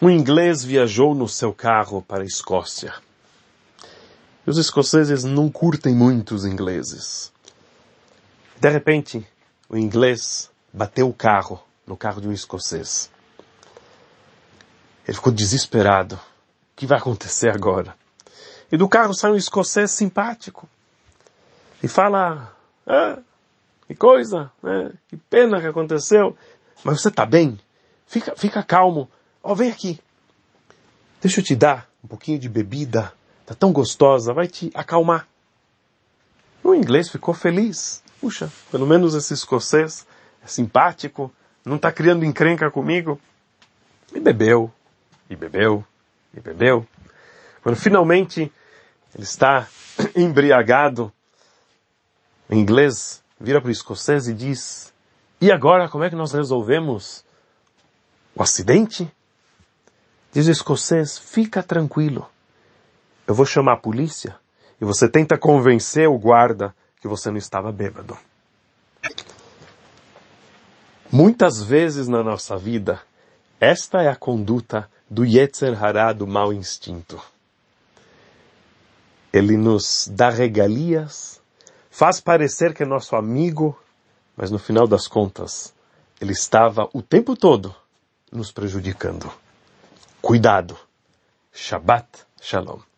Um inglês viajou no seu carro para a Escócia. E os escoceses não curtem muito os ingleses. De repente, o inglês bateu o carro no carro de um escocês. Ele ficou desesperado. O que vai acontecer agora? E do carro sai um escocês simpático. E fala, que coisa, né? Que pena que aconteceu. Mas você está bem? Fica calmo. Vem aqui. Deixa eu te dar um pouquinho de bebida. Está tão gostosa, vai te acalmar. O inglês ficou feliz. Puxa, pelo menos esse escocês é simpático, não está criando encrenca comigo. E bebeu, e bebeu, e bebeu. Quando finalmente ele está embriagado, o inglês vira para o escocês e diz, e agora como é que nós resolvemos o acidente? Diz o escocês, fica tranquilo. Eu vou chamar a polícia e você tenta convencer o guarda que você não estava bêbado. Muitas vezes na nossa vida, esta é a conduta do Yetzer Hará, do mau instinto. Ele nos dá regalias, faz parecer que é nosso amigo, mas no final das contas, ele estava o tempo todo nos prejudicando. Cuidado. Shabbat Shalom.